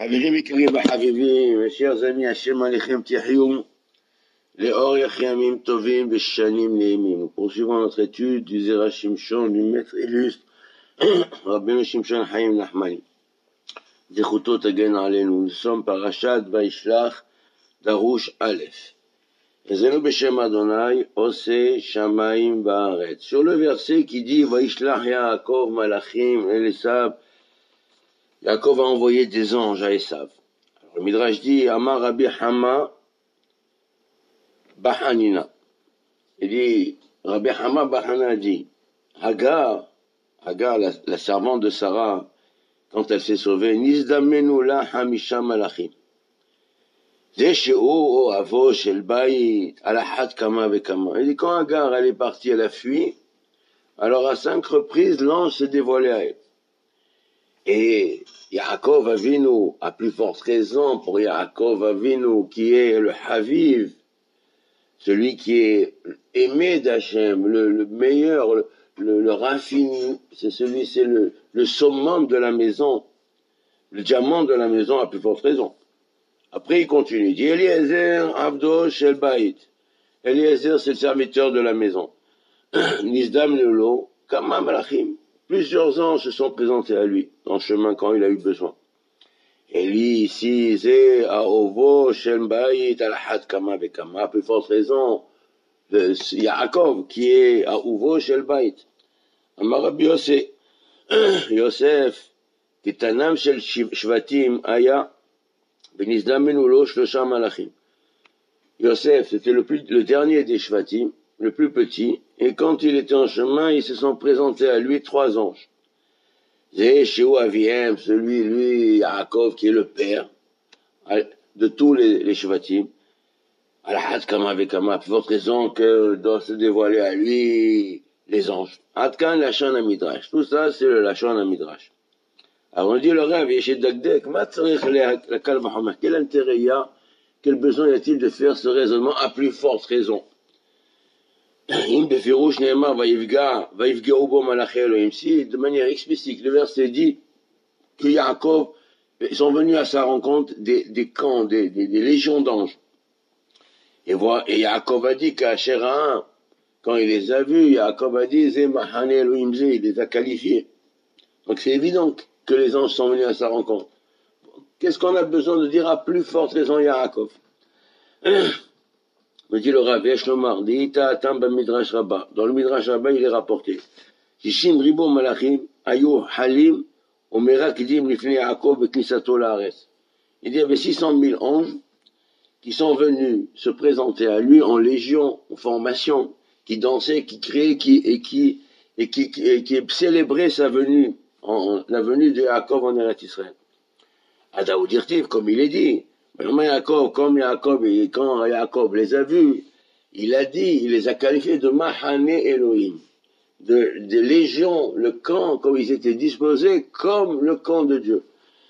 חברים יקרים וחביבים, chers amis, Hachem Alechem Tihyou, les Oriach Yamim Tovim Veshanim Neimim. Nous poursuivons notre étude du Zera Shimshon, du maître illustre, Rabbeinu Shimshon Chaim Nachmani. Zechuto Tagen Aleinu. Nous sommes parashat Vaishlach, Darush Aleph. Ezenu Beshem Adonai, Ose Shamaim Va'aretz. Sur le verset qui dit Vaishlach Yaakov Malachim El Esav, Yaakov a envoyé des anges à Esav. Alors, le Midrash dit Amar Rabbi Hama Bahanina. Il dit Rabbi Hama Bahana dit Hagar, la servante de Sarah, quand elle s'est sauvée, Nizdamenu la Hamisha Malachim. Zeshe'u avo shel bayit alahat kama vekama. Il dit quand Hagar elle est partie, elle a fui, alors à 5 reprises l'ange s'est dévoilé à elle. Et Yaakov Avinu, à plus forte raison pour Yaakov Avinu, qui est le Haviv, celui qui est aimé d'Hachem, le meilleur, le raffiné, c'est le summum de la maison, le diamant de la maison, à plus forte raison. Après, il continue, il dit Eliezer Avdo Shel Bait. Eliezer, c'est le serviteur de la maison. Nizdam Lelo, Kama Malachim. Plusieurs anges se sont présentés à lui dans le chemin quand il a eu besoin. Et lui, ici, c'est Aovo, Shem Bait, Alahat Kama Vekama, plus forte raison, Yaakov, qui est Aovo, Shem Bait. Amar Rabbi Yosef, Yosef, Ketanam Shel Shvatim, Aya, Benizdamenu Lo, Shlosha Malachim. Yosef, c'était le dernier des Shvatim, le plus petit, et quand il était en chemin, ils se sont présentés à lui 3 anges. Zéchéou Aviem, lui, Yaakov, qui est le père de tous les Shvatim. Al-Had Kama Vekama, pour votre raison que doivent se dévoiler à lui les anges. Adkan Lachon Amidrash. Tout ça, c'est le Lachon Amidrash. Alors on dit le rêve, Yeshe Dagdek, la Kalvahama. Quel intérêt il y a, quel besoin y a-t-il de faire ce raisonnement à plus forte raison? Si, de manière explicite, le verset dit que Yaakov, ils sont venus à sa rencontre des camps, des légions d'anges. Et Yaakov a dit qu'à Sherahan, quand il les a vus, Yaakov a dit, il les a qualifiés. Donc c'est évident que les anges sont venus à sa rencontre. Qu'est-ce qu'on a besoin de dire à plus forte raison Yaakov? Me dit le Rav, Yeshlomar, Midrash Rabba. Dans le Midrash Rabba, il est rapporté. Shishim Ribo Malachim, Ayu Halim, Omera Kidim Lifnei Yaakov Beknisato Laaretz. Il dit, il y avait 600 000 anges qui sont venus se présenter à lui en légion, en formation, qui dansaient, qui criaient, qui célébraient sa venue, la venue de Yaakov en Eretz Israël. Adaou Dirtiv, comme il est dit, comme Yaakov, et quand Yaakov les a vus, il les a qualifiés de Mahane Elohim, de légion, le camp, comme ils étaient disposés, comme le camp de Dieu.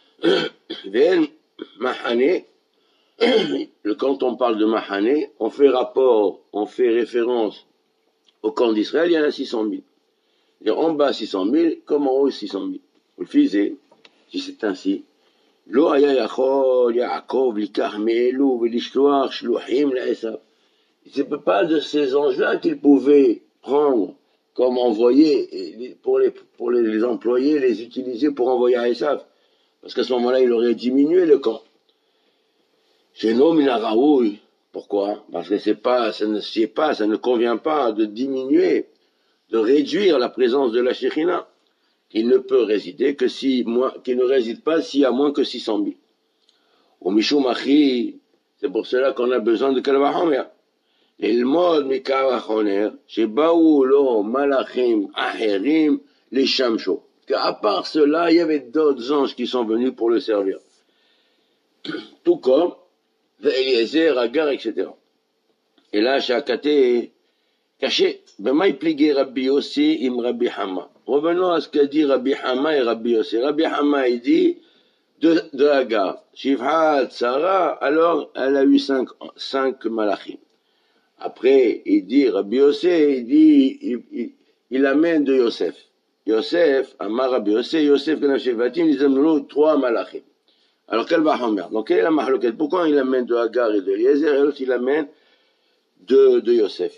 Mahane, quand on parle de Mahane, on fait référence au camp d'Israël, il y en a 600 000. En bas 600 000, comme en haut 600 000. Vous le fisez, si c'est ainsi. לא היה יכול יעקב לקח מאלו ולשלוח שלוחים לעשו. Ce n'est pas de ces anges-là qu'il pouvait prendre comme envoyer, pour les employer, les utiliser pour envoyer à Esav. Parce qu'à ce moment-là, il aurait diminué le camp. Chez nous, Minaraoui. Pourquoi? Parce que ça ne convient pas de diminuer, de réduire la présence de la Shekhinah. Il ne peut résider que qu'il ne réside pas s'il y a moins que 600 000. Au Mishum Achi, c'est pour cela qu'on a besoin de Kalvachomer. L'ilmod mi Kalvachomer, shebaou lo malachim aherim les shamsho. Qu'à part cela, il y avait d'autres anges qui sont venus pour le servir. Tout comme Eliezer, Hagar, etc. Et là, Shakate caché. Bemaï pligé Rabbi Yossi im Rabbi Hama. Revenons à ce qu'a dit Rabbi Hama et Rabbi Yossi. Rabbi Hama, il dit de Hagar. Shivhat Sarah, alors elle a eu 5 malachim. Après, il dit, Rabbi Yossi, il amène de Yosef. Yosef, Amar Rabbi Yosef, Yosef, Kenachevatim, ils amènent 3 malachim. Alors, quel Bahomer? Donc, quelle est la mahloket? Pourquoi il amène de Hagar et de Eliezer, et l'autre il amène de Yosef?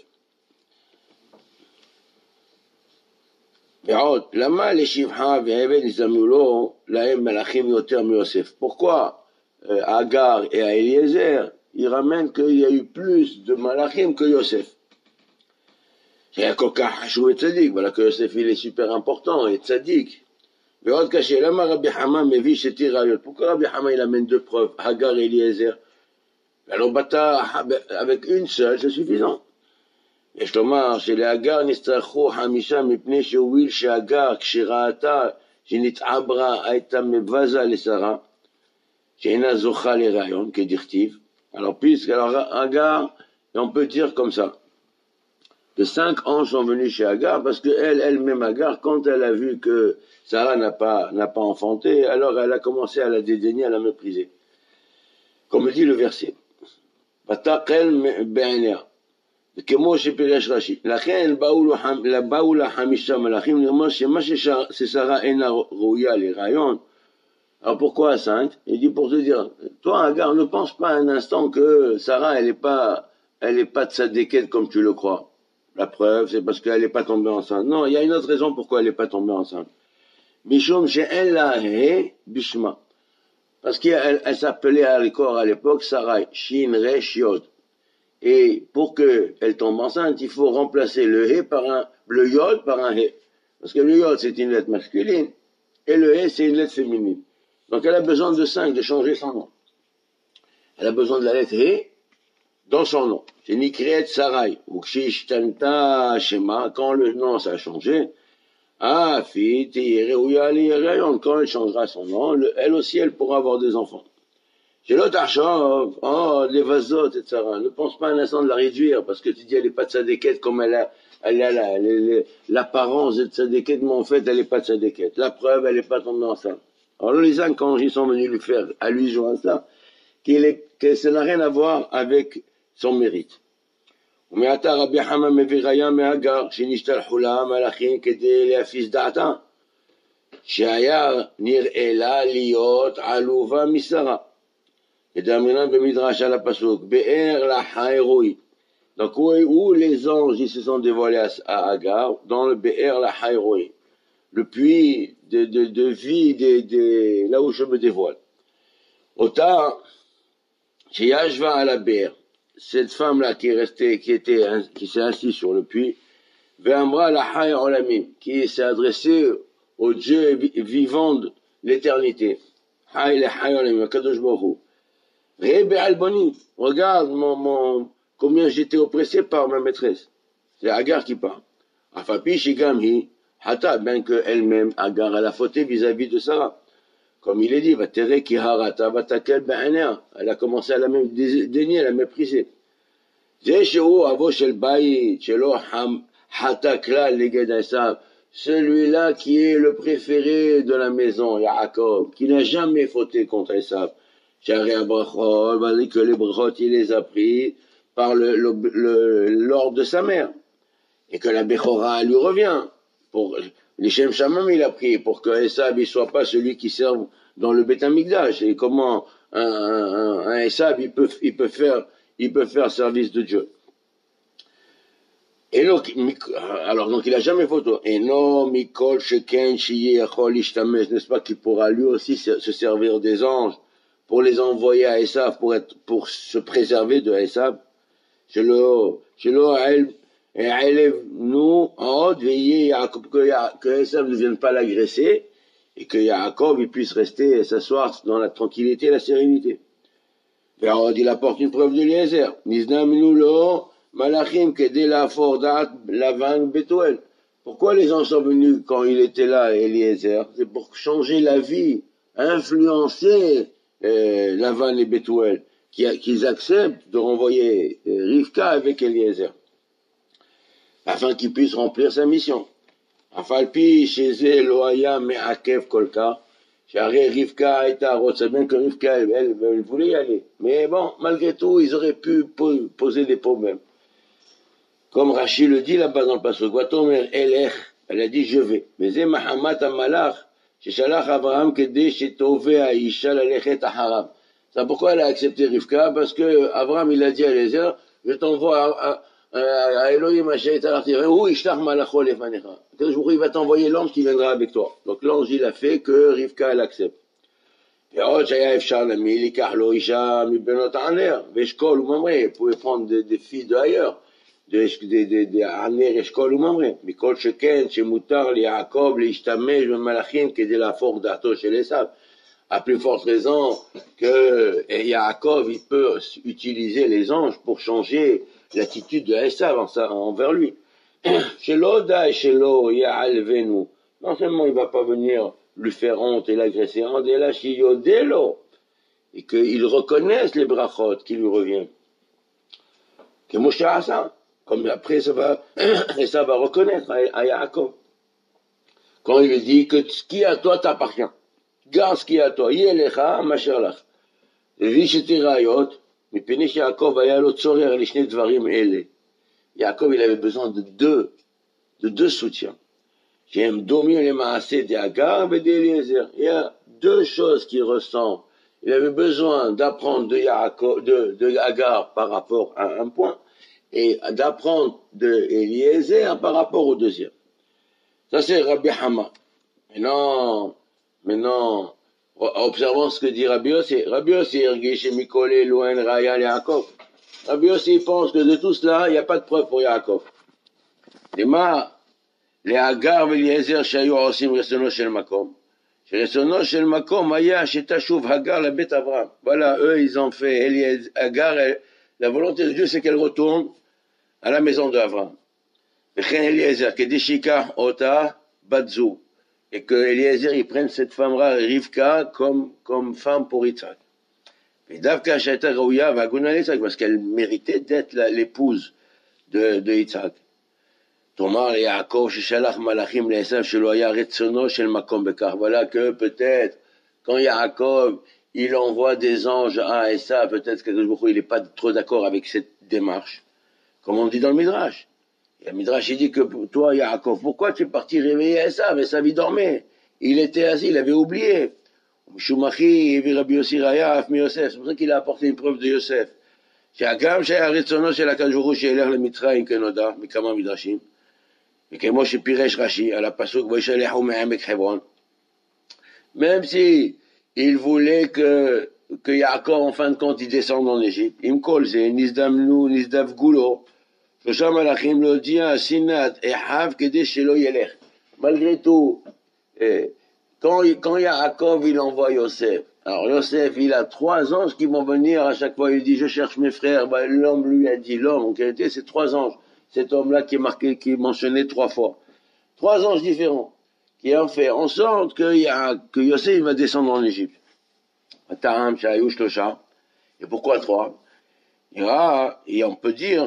למה לשבחה ועבד נזדמנו לו להם מלאכים יותר מיוסף? Pourquoi Hagar et à Eliezer, ils ramènent qu'il y a eu plus de malachim que Yosef? C'est כל כך חשוב וצדיק, voilà que Yosef il est super important et tzaddik. ועוד קשה, למה רבי חמא מביא שתי ראיות? Pourquoi Rabbi Hama il amène deux preuves, Hagar et Eliezer? Alors bata avec une seule, c'est suffisant. יש לומר שלהגר נצטרכו 5 מפני שהוביל שהגר כשראתה שנתעברה הייתה מבזה לשרה שאינה זוכה להיריון כדכתיב. Alors puisque Hagar, on peut dire comme ça que 5 anges sont venus chez Hagar parce que elle-même Hagar, quand elle a vu que Sarah n'a pas enfanté, alors elle a commencé à la dédaigner, à la mépriser. Comme dit le verset. ותקל בעיניה כמו שפירש רש"י, לכן באו לה 5 מלאכים לרמוז שמה ששרה אינה ראויה להיריון. Alors pourquoi 5? Il dit pour te dire, toi Hagar, ne pense pas un instant que Sarah elle est pas tzadékette comme tu le crois. La preuve c'est parce qu'elle n'est pas tombée enceinte. Non, il y a une autre raison pourquoi elle n'est pas tombée enceinte. Mishum she'en la he bishma. Parce qu'elle s'appelait à l'époque Sarai, Shin Resh Yod. Et pour qu'elle tombe enceinte, il faut remplacer le yod par un he. Parce que le yod, c'est une lettre masculine, et le he, c'est une lettre féminine. Donc elle a besoin de 5, de changer son nom. Elle a besoin de la lettre he dans son nom. C'est Nikret Sarai, ou Kshishtanta Shema, quand le nom ça a changé, quand elle changera son nom, elle aussi, elle pourra avoir des enfants. J'ai l'autre argent, les vasotes, etc. Ne pense pas un instant de la réduire, parce que tu dis elle n'est pas de tzadékette comme elle a l'apparence de tzadékette, mais en fait elle n'est pas de tzadékette. La preuve, elle n'est pas tombée enceinte. Alors les uns, quand ils sont venus lui faire allusion à ça, que ça n'a rien à avec son mérite. ומעתה רבי חמא מביא ראיה מהגר שנשתלחו לה מלאכים כדי להפיס דעתה שהיה נראה לה להיות עלובה משרה. כדאמרינן במדרש על הפסוק באר לחיירוי. Donc où les anges ils se sont dévoilés à Hagar, dans le Be'er la Hayroi, le puits de vie, là où je me dévoile. Ota, chez Yashva à la Be'er, cette femme-là qui s'est assise sur le puits, Ve'amra la Hay Olamim, qui s'est adressée au Dieu vivant de l'éternité. Hay le Hay Olamim, Kadosh Baruch Hu. Regarde combien j'étais oppressé par ma maîtresse. C'est Hagar qui parle. Afapi Shigamhi, Hata, bien qu'elle-même, Hagar, elle a fauté vis-à-vis de Sarah. Comme il est dit, elle a commencé à la même dénier, à la mépriser. Celui-là qui est le préféré de la maison, Yaakov, qui n'a jamais fauté contre Esav. Que les brachot, il les a pris par l'ordre de sa mère. Et que la Bechora lui revient. Pour les Shem Shamam, il a pris pour que Esav ne soit pas celui qui serve dans le Beth Amikdash. Et comment un Esav, il peut faire service de Dieu. Et donc, il a jamais fauté. Et non, Mikol Sheken Shiye Achol Ishtamesh, n'est-ce pas, qu'il pourra lui aussi se servir des anges pour les envoyer à Esav, pour se préserver de Esav. Et élève-nous en haut, veiller que Esav ne vienne pas l'agresser, et que Yaakov il puisse rester et s'asseoir dans la tranquillité et la sérénité. Il apporte une preuve de Eliezer. Niznaminu lo malachim kedé la fordat lavan betuel. Pourquoi les anges sont venus quand il était là, Eliezer? C'est pour changer la vie, influencer Lavan et Betuel, qu'ils acceptent de renvoyer Rivka avec Eliezer, afin qu'il puisse remplir sa mission. Afalpi chez Loaya Me'akev Kolka, Charé Rivka et Tarot, c'est bien que Rivka, elle voulait y aller. Mais bon, malgré tout, ils auraient pu poser des problèmes. Comme Rachid le dit là-bas dans le passage, Watomer Elech, elle a dit je vais. Mais c'est Mahamat Amalach, ששלח אברהם כדי שתובע האישה ללכת אחריו. C'est pourquoi elle a accepté Rivka, parce que Abraham il a dit à Eliezer, je t'envoie à Elohim Hachet al-Artir, où Ishlach Malacho Lefanecha. Il va t'envoyer l'ange qui viendra avec toi. Donc l'ange il a fait que Rivka elle accepte. ועוד שהיה אפשר למי לקח לו אישה מבנות ענר, ואשכול וממרא, il pouvait prendre des filles d'ailleurs, ענר, אשכול וממרא, מכל שכן שמותר ליעקב להשתמש במלאכים כדי להפוך דעתו של עשיו. À plus forte raison que Yaakov il peut utiliser les anges pour changer l'attitude de Esav envers lui. Shelo da et shelo ya'alvenu. Non seulement il va pas venir lui faire honte et l'agresser, et qu'il reconnaisse les brachot qui lui reviennent. Que Moshe a ça, comme après ça va reconnaître à Yaakov. Quand il lui dit que ce qui est à toi t'appartient, garde ce qui est à toi, yelecha masher lach. Levi sheti rayot, mipnei Yaakov היה לו צורך לשני דברים אלה. Yaakov il avait besoin de deux soutiens. Il y a deux choses qui ressemblent. Il avait besoin d'apprendre de Hagar par rapport à un point et d'apprendre de Eliezer par rapport au deuxième. Ça c'est Rabbi Hama. Maintenant, observons ce que dit Rabbi Yossi. Rabbi Yossi Ergish Mikole Louen Raya Yaakov. Rabbi Yossi pense que de tout cela, il n'y a pas de preuve pour Yaakov. להגר ולאליעזר שהיו עושים רצונו של מקום, שרצונו של מקום היה שתשוב הגר לבית אברהם. Voilà, eux ils ont fait Hagar, la volonté de Dieu c'est qu'elle retourne à la maison d'Abraham. וכן אליעזר כדי שיקח אותה בת זוג, et que Eliezer il prenne cette femme-là Rivka comme femme pour Yitzhak. ודווקא שהייתה ראויה והגונה ליצחק, parce qu'elle méritait d'être l'épouse de Yitzhak. תאמר ליעקב ששלח מלאכים לעשיו שלא היה רצונו של מקום בכך. Voilà que peut-être quand Yaakov il envoie des anges à Esav, peut-être que il n'est pas trop d'accord avec cette démarche, comme on dit dans le Midrash. Et le Midrash il dit que toi Yaakov, pourquoi tu es parti réveiller Esav? Esav il dormait, il était assis, il avait oublié. Shumachi Rabbi Yossi Raya mi Yosef, c'est pour ça qu'il a apporté une preuve de Yosef. שהגם שהיה רצונו של הקדוש ברוך הוא שילך למצרים כנודע מכמה מדרשים, וכמו שפירש רש"י על הפסוק וישלחו מעמק חברון, même si il voulait que Yaakov en fin de compte il descende en Égypte, עם כל זה נזדווגו לו שלושה מלאכים להודיע שנאת אחיו כדי שלא ילך. Malgré tout, quand Yaakov il envoie Yosef, alors Yosef il a 3 anges qui vont venir à chaque fois, il dit je cherche mes frères, ben, l'homme lui a dit, l'homme en réalité c'est 3 anges, cet homme-là qui est marqué, qui est mentionné 3 fois, 3 anges différents, qui ont fait en sorte que Yosef il va descendre en Égypte. Et pourquoi 3? Et on peut dire,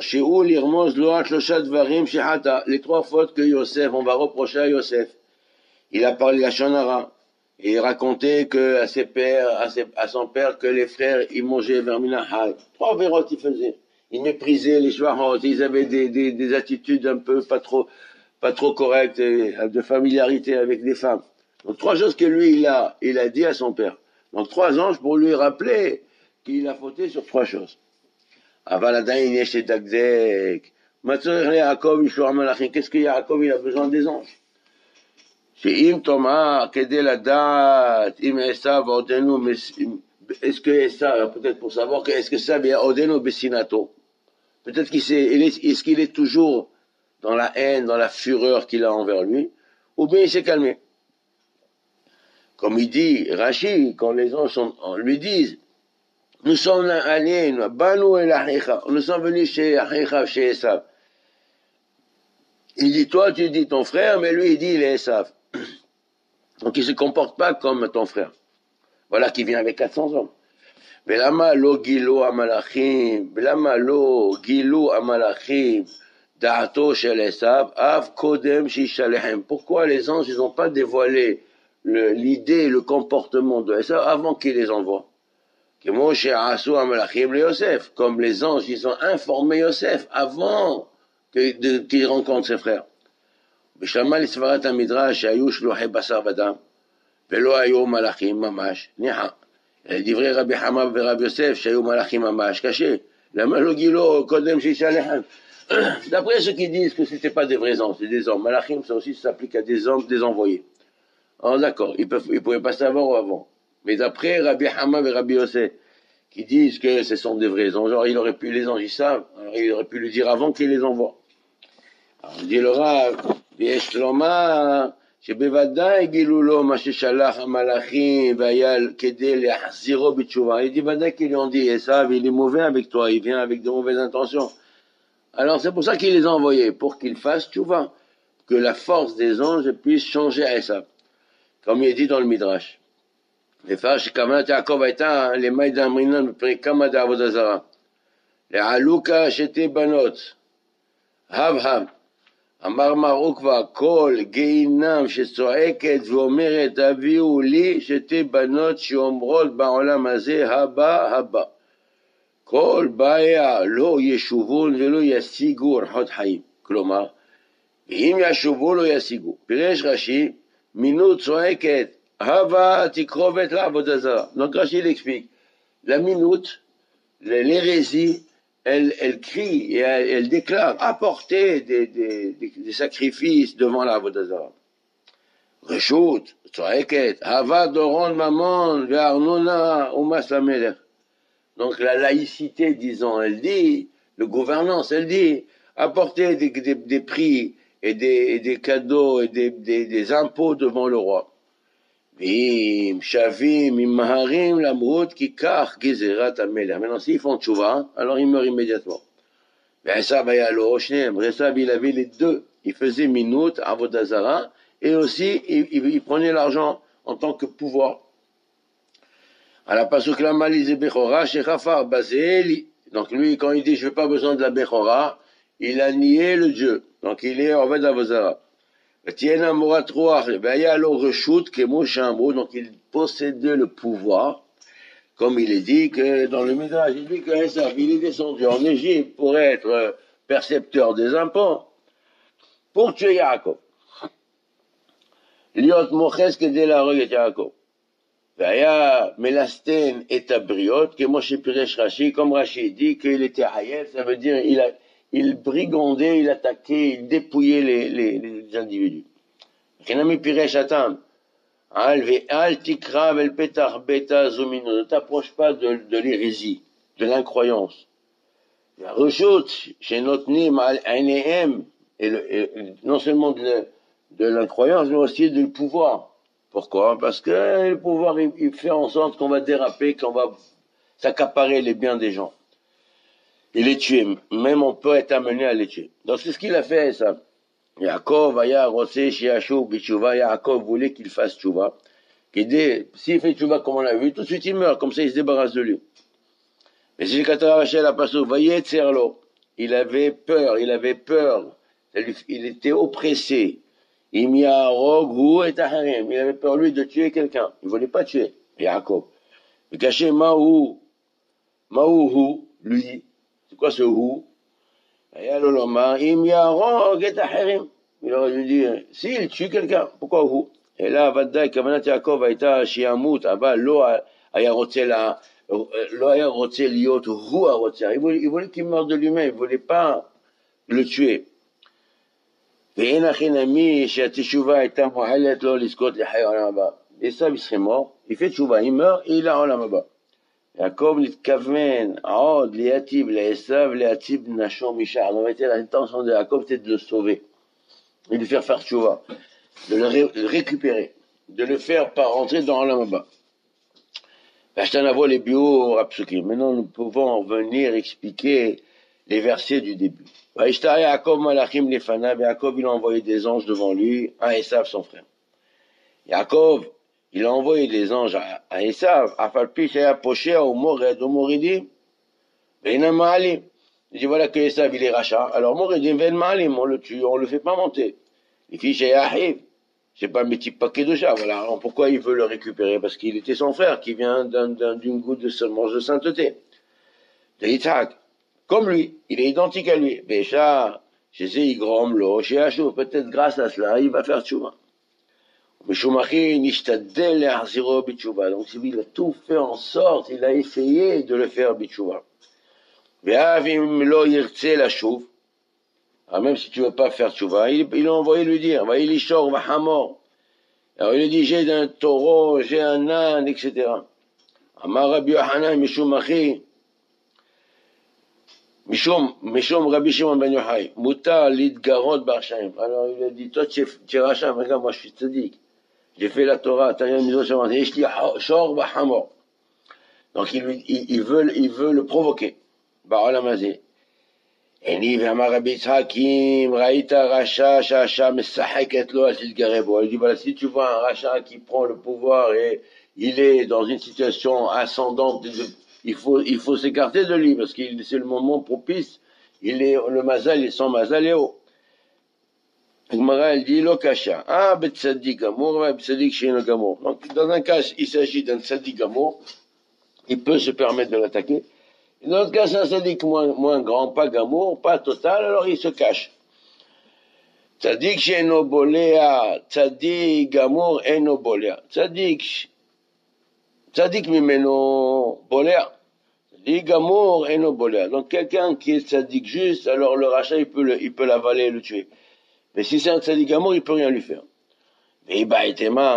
les 3 fautes que Yosef, on va reprocher à Yosef. Il a parlé de la Shonara, et il racontait que à son père, que les frères, ils mangeaient verminahal. 3 vérotes ils faisaient. Ils méprisaient les shvarot, ils avaient des attitudes un peu pas trop correctes, de familiarité avec les femmes. Donc 3 choses que lui, il a dit à son père. Donc 3 anges pour lui rappeler qu'il a fauté sur 3 choses. Qu'est-ce que Yaakov, il a besoin des anges? שאם תאמר כדי לדעת אם עשיו עודנו, est-ce que Esav, peut-être pour savoir que est-ce que ça vient עודנו בסינתו, peut-être est-ce qu'il est toujours dans la haine, dans la fureur qu'il a envers lui, ou bien il s'est calmé. Comme il dit Rashi, quand les anges lui disent nous sommes allés, nous sommes venus chez Achicha, chez Esav. Il dit toi tu dis ton frère, mais lui il dit il est Esav. Donc il ne se comporte pas comme ton frère. Voilà qui vient avec 400 hommes. Belama lo gilu amalachim, belama lo gilu amalachim, da'ato shel Esav, av kodem shishalechem. Pourquoi les anges ils n'ont pas dévoilé l'idée, le comportement de Esav avant qu'il les envoie? Kemo she'asu amalachim le Yosef, comme les anges ils ont informé Yosef avant qu'il rencontre ses frères. בשלמה לסברת המדרש שהיו שלוחי בשר ודם, ולא היו מלאכים ממש, ניחא. דברי רבי חמא ורבי יוסף שהיו מלאכים ממש, קשה. למה לא גילו קודם שישאל אחד? D'après ceux qui disent que ce n'était pas des vrais anges, c'est des hommes. Malachim, ça aussi s'applique à des hommes, des envoyés. Alors d'accord, ils ne pouvaient pas savoir avant. Mais d'après Rabbi Hama et Rabbi Yosef, qui disent que ce sont des vrais anges, alors il aurait pu, les anges ils savent, alors il aurait pu le dire avant qu'il les envoie. Alors dit le Rav, ויש לומר שבוודאי גילו לו מה ששלח המלאכים והיה כדי להחזירו בתשובה. Il dit ודאי qu'ils lui ont dit, Esav, il est mauvais avec toi, il vient avec de mauvaises intentions. Alors c'est pour ça qu'il les a envoyés, pour qu'ils fassent tchouva, que la force des anges puisse changer à Esav. Comme il est dit dans le Midrash. לפר שכוונת יעקב הייתה למאי דאמרינן בפרק כמה דעבודה זרה. לעלוקה שתי בנות, הב, אמר מר עוקבא, כל גיהינם שצועקת ואומרת הביאו לי שתי בנות שאומרות בעולם הזה הבא. כל בעיה לא ישובון ולא ישיגו אורחות חיים. כלומר, ואם ישובו לא ישיגו. פירש רש"י, מינות צועקת, Hava tikrovet la vodazara. Donc Rachid il explique, la minute, l'hérésie, elle crie et elle déclare apporter des sacrifices devant la vodazara. Reshut, tzoeket, hava doron mamon ve'arnona umas lamelech. Donc la laïcité, disons, elle dit, le gouvernance, elle dit, apporter des prix et des cadeaux et des impôts devant le roi. Maintenant, s'ils font tchouva, alors ils meurent immédiatement. Esav, il avait les deux. Il faisait minut, avodazara, et aussi il prenait l'argent en tant que pouvoir. Donc lui, quand il dit je n'ai pas besoin de la Bechora, il a nié le Dieu. Donc il est en fait d'Avozara. Donc il possédait le pouvoir, comme il est dit que dans le Midrash, il dit que il est descendu en Égypte pour être percepteur des impôts, pour tuer Yaakov. Liot moches kedei להרוג את יעקב. והיה מלסטן את הבריות, כמו שפירש רש"י, comme Rashi dit qu'il était ayef, ça veut dire il brigandait, il attaquait, il dépouillait les individus. Kenami piresh atam, al tikra vel petach beta zomino, ne t'approche pas de l'hérésie, de l'incroyance. La rechute chez notnim al ainehem, et non seulement de l'incroyance, mais aussi du pouvoir. Pourquoi? Parce que le pouvoir, il fait en sorte qu'on va déraper, qu'on va s'accaparer les biens des gens. Et les tuer. Même on peut être amené à les tuer. Donc c'est ce qu'il a fait, ça. Yaakov, Yaakov voulait qu'il fasse tchouva. S'il fait tchouva comme on l'a vu, tout de suite il meurt, comme ça il se débarrasse de lui. Mais si il avait peur, il était oppressé. Il avait peur lui de tuer quelqu'un. Il ne voulait pas tuer Yaakov. Il cachait Maou, lui. C'est quoi ce Hu? Il aurait dû dire, s'il tue quelqu'un, pourquoi Hu? Et là, Vaddaï, Kavanat Yaakov a été Shiamut, Abba, lo aya roté liot, Hu a roté. Il voulait qu'il meure de lui-même, il ne voulait pas le tuer. Et ça, il serait mort, il fait tchouva, il meurt, et il a olam haba. Yaakov nitkaven, aod, liatib, l'Esav, liatib, nashon, mishar. En réalité, l'intention de Yaakov, c'était de le sauver, et de le faire tchouva, de le récupérer, de le faire pas rentrer dans olam haba. Maintenant, nous pouvons venir expliquer les versets du début. Yaakov malachim lefanav, Yaakov il a envoyé des anges devant lui, à Esav son frère. Yaakov, il a envoyé des anges à Esav, afalpi shaya poshea ou mored ou moridi, veina maalim. Il dit voilà que Esav il est rachat, alors moridim vein maalim, on le tue, on le fait pas monter. Les filles shaya ahiv, c'est pas un petit paquet de chats, voilà. Alors pourquoi il veut le récupérer? Parce qu'il était son frère, qui vient d'une goutte de semence de sainteté. De Yitzhak. Comme lui, il est identique à lui. Bécha, chez Igrom, lo, chez Hachou, peut-être grâce à cela, il va faire tchouva. Meshumachin ishtadel le'achziro b'tshuva. Donc il a tout fait en sorte, il a essayé de le faire b'tshuva. Ve'av im lo yirtze lashuv. Même si tu veux pas faire tshuva, il a envoyé lui dire, va'ilishor v'hamor. Alors il lui dit, j'ai un taureau, j'ai un âne, etc. Amar Rabbi Yochanan mishum achi, mishum Rabbi Shimon ben Yochai, mutar lidgarot barshaim. Alors il a dit, toi tu es rachat, regarde, moi je suis tzaddik. J'ai fait la Torah, t'as rien mis au chemin. Et je dis, shor b'hamor. Donc il veut le provoquer. Ba'olamazé. אני ואמר רבי יצחקים, ראית רשע שהשעה משחקת לו, אל תתגרה bo. Il dit, voilà, si tu vois un rachat qui prend le pouvoir et il est dans une situation ascendante, il faut s'écarter de lui, parce que c'est le moment propice, le mazal et son mazal est haut. Gemara, elle dit, lo kasha. Ah, betzadik gamour, betzadik sheino gamour. Donc, dans un cas, il s'agit d'un tzadik gamour, il peut se permettre de l'attaquer. Dans l'autre cas, c'est un tzaddik moins grand, pas gamour, pas total, alors il se cache. Tzaddik sheino bolea, tzaddik gamour eno bolea. Tzaddik mimeno bolea. Tzaddik gamour eno bolea. Donc quelqu'un qui est tzaddik juste, alors le rachat, il peut l'avaler et le tuer. Mais si c'est un tzaddik gamour, il peut rien lui faire. Mais bah,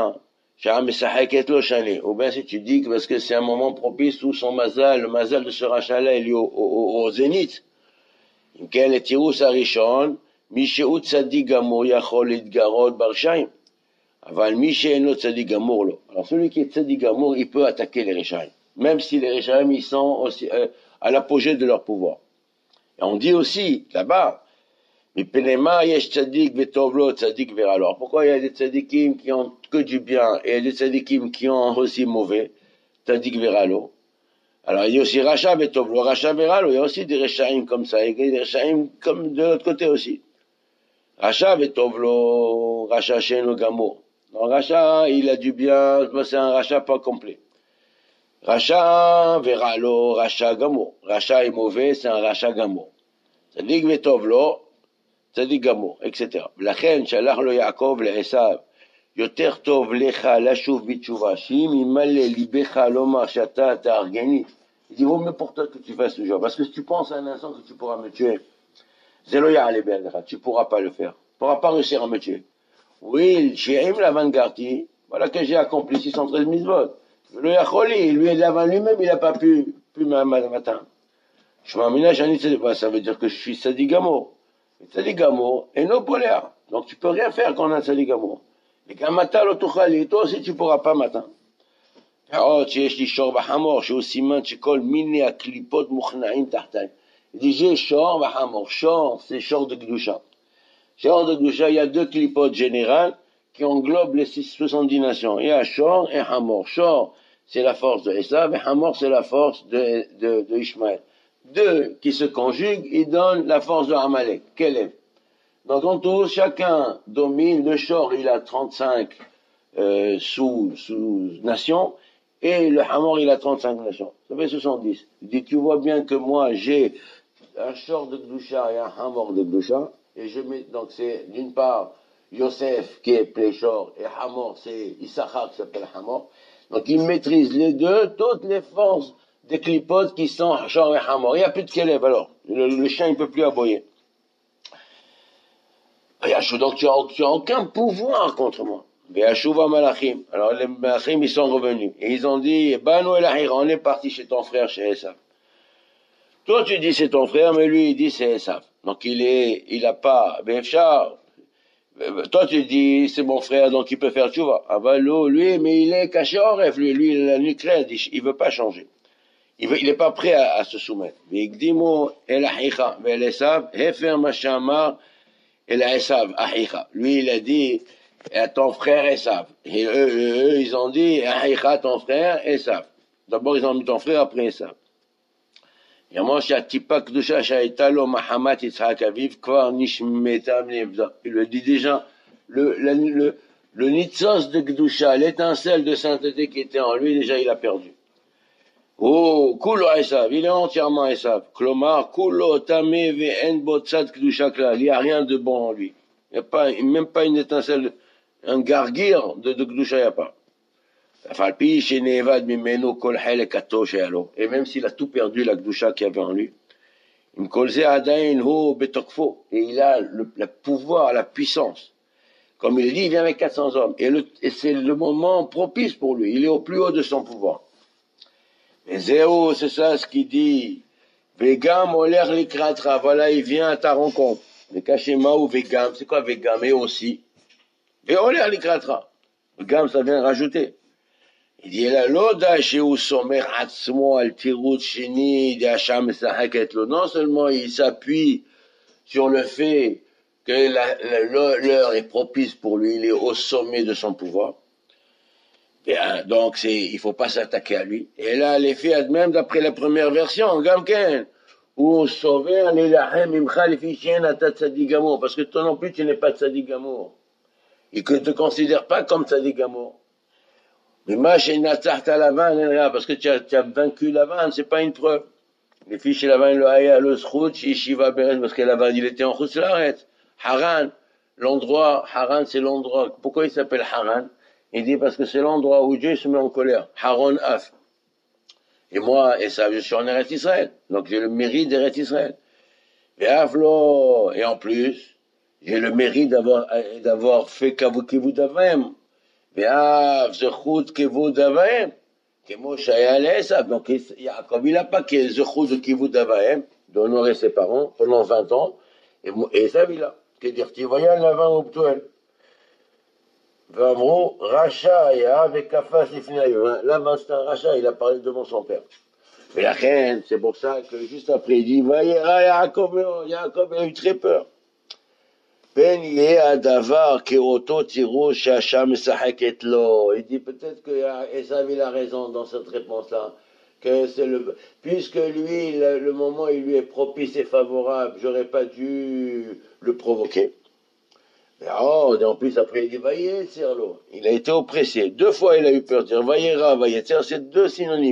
ou bien si tu dis que parce que c'est un moment propice où son mazal, le mazal de ce rachat-là, il est au zénith. Imken et tirus harishon, mishéut tzadik gamour yachol lidgarot barshaim. Aval mishéno tzadik gamour lo. Alors celui qui est tzadik gamour, il peut attaquer les rishaim. Même si les rishaim, ils sont aussi, à l'apogée de leur pouvoir. Et on dit aussi, là-bas, pourquoi il y a des tzadikim qui ont que du bien et des tzadikim qui ont aussi mauvais, tzadik veralo. Alors il y a aussi Racha betovlo, Racha veralo, il y a aussi des Rechaim comme ça, et des Rechaim comme de l'autre côté aussi. Racha betovlo, Racha sheno gamour. Donc Racha, il a du bien, c'est un Racha pas complet. Racha veralo, Racha gamour. Racha est mauvais, c'est un Racha gamour. Tzadik betovlo, צדיק גמור, etc. ולכן שלח לו יעקב לעשיו, יותר טוב לך לשוב בתשובה, שאם ימלא ליבך לומר שאתה תארגני, il dit, vaut mieux pour toi que tu fasses ce genre, parce que si tu penses à un instant que tu pourras me tuer, זה לא יעלה בידך, tu pourras pas le faire, tu pourras pas réussir à me tuer. Oui, שאם לבן גרתי, voilà que j'ai accompli 613 mitzvot, ולא יכול לי, lui Lavan lui-même, il n'a pas pu matin. Je m'amène שאני צדיק, ça veut dire que je suis צדיק גמור. Tzadik gamour et non polaire. Donc tu peux rien faire quand on a un tzadik gamour. Et quand matin l'autochali, toi aussi tu pourras pas matin. Oh, שיש לי שור וחמור, שהוא סימן שכל מיני הקליפות מוכנעים תחתיי. Il dit, j'ai shor וחמור. Shor, c'est shor de Gdusha. Shor de Gdusha, il y a deux clipotes générales qui englobent les 70 nations. Il y a shor et hamor. Shor, c'est la force de Esav, et hamor, c'est la force de Ishmaël. Deux qui se conjuguent, ils donnent la force de Amalek, Kelev. Donc en tout, chacun domine, le Shor, il a 35 sous-nations, et le Hamor, il a 35 nations. Ça fait 70. Il dit, tu vois bien que moi, j'ai un Shor de Gdusha et un Hamor de Gdusha, et je mets, donc c'est d'une part Yosef qui est Pléchor, et Hamor, c'est Issachar qui s'appelle Hamor. Donc il maîtrise les deux, toutes les forces des clipotes qui sont Shor et Hamor. Il n'y a plus de Kelev alors. Le chien ne peut plus aboyer. Donc tu n'as aucun pouvoir contre moi. Malachim. Alors les Malachim, ils sont revenus. Et ils ont dit, Banu Elahir, on est parti chez ton frère, chez Esav. Toi tu dis c'est ton frère, mais lui il dit c'est Esav. Donc il a pas, Befchar. Toi tu dis c'est mon frère, donc il peut faire tchouva. Avalo, lui, mais il est caché en rêve, lui il a nucléaire, il veut pas changer. Il n'est pas prêt à se soumettre. Vigdimo el achicha vel Esav, hefer mashamar el Esav achicha. Lui, il a dit à ton frère Esav. Et eux, ils ont dit achicha ton frère Esav. D'abord, ils ont mis ton frère, après Esav. Il le dit déjà, le nitzos de Gdusha, l'étincelle de sainteté qui était en lui, déjà il a perdu. Oh, kulo Esav, il est entièrement Esav. Klomar, kulo tamé ve'en bo tzad Gdusha klal. Il n'y a rien de bon en lui. Il n'y a pas, même pas une étincelle un garguir de Gdusha, il n'y a pas. Et même s'il a tout perdu, la Gdusha qu'il y avait en lui, et il a le pouvoir, la puissance. Comme il dit, il vient avec 400 hommes. Et c'est le moment propice pour lui. Il est au plus haut de son pouvoir. Et Zéo, c'est ça ce qu'il dit. Vegam oler likratra. Voilà, il vient à ta rencontre. Mais Kashema ou Vegam, c'est quoi Vegam? Et aussi. Et oler likratra. Vegam, ça vient rajouter. Il dit là, l'oda chez Somer Atzmo al Tirut Shini de Hacham Sahaketlo. Non seulement il s'appuie sur le fait que l'heure est propice pour lui, il est au sommet de son pouvoir. Bien, donc il ne faut pas s'attaquer à lui. Et là, les filles, même d'après la première version, Gamken, ou sauver un ilahem imcha les filles ata tzadik gamour, parce que toi non plus tu n'es pas tzadik gamour. Il ne te considère pas comme tzadik gamour. Mais parce que tu as vaincu Lavan, c'est pas une preuve. Les filles chez Lavan, le haya, le srout, chez Shiva Beres, parce que Lavan, il était en Chutslaret. Haran, l'endroit, Haran, c'est l'endroit. Pourquoi il s'appelle Haran? Il dit parce que c'est l'endroit où Dieu se met en colère. Haron Af. Et moi, et ça, je suis en Eretz Israël. Donc j'ai le mérite d'Eretz Israël. Et Aflo, et en plus, j'ai le mérite d'avoir fait Kavukivud Avem. Ve'av zechut kivud avahem, kemo shaya le'esav. Donc Yaakov, il n'a pas zechut de kivud avahem, d'honorer ses parents pendant 20 ans, et Esav, il a. Que dire, tu voyais l'avant au ptuel. Vamrou, Racha, ya, avec Kafas, l'avant, c'est un Racha, il a parlé devant son père. Mais la reine, c'est pour ça que juste après, il dit, Vayera Yaakov, Yaakov, il a eu très peur. Ben yeh davar keroto tiro shacham sahaket lo. Il dit peut-être que Esav il a raison dans cette réponse-là, que c'est puisque lui le moment il lui est propice et favorable, j'aurais pas dû le provoquer. Mais en plus après il dit vaillez Sirlo. Il a été oppressé 2 fois, il a eu peur de dire vaillera vaillera, c'est 2 synonymes.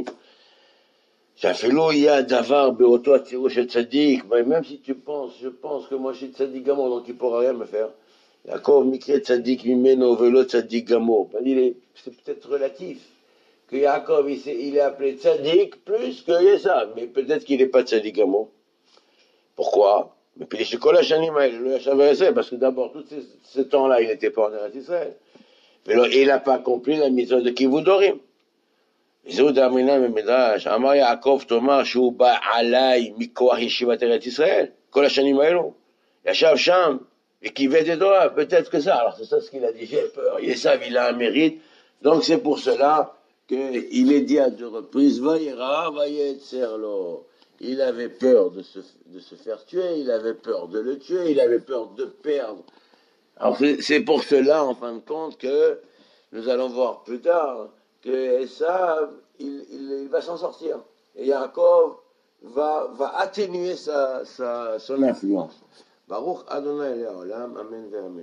J'afelo ya davar beoto tiro chez tzaddik. Même si je pense que moi je suis tzaddik gamour, donc il pourra rien me faire. Yaakov mikre tzaddik mimeno velo tzaddik gamour. C'est peut-être relatif que Yaakov il est appelé tzaddik plus que Esav, mais peut-être qu'il n'est pas tzaddik gamour. Pourquoi? Mais puis les chocolats le parce que d'abord tout ce temps-là il n'était pas en Eretz Israël. Et il n'a pas accompli la mission de Kivudorim. זהו דאמינם במדרש, אמר יעקב תאמר שהוא בא עליי מכוח ישיבת ארץ ישראל, כל השנים האלו, ישב שם וכיבד את הוריו, peut-être que ça, alors c'est ça ce qu'il a dit, j'ai peur, Esav il a un mérite, donc c'est pour cela qu'il est dit à 2 reprises, Vayera, Vayetserlo, il avait peur de se faire tuer, il avait peur de le tuer, il avait peur de perdre. Alors c'est pour cela, en fin de compte, que nous allons voir plus tard, que Esav, il va s'en sortir. Et Yaakov va atténuer son influence. Baruch Adonai Le'olam, Amen ve'Amen.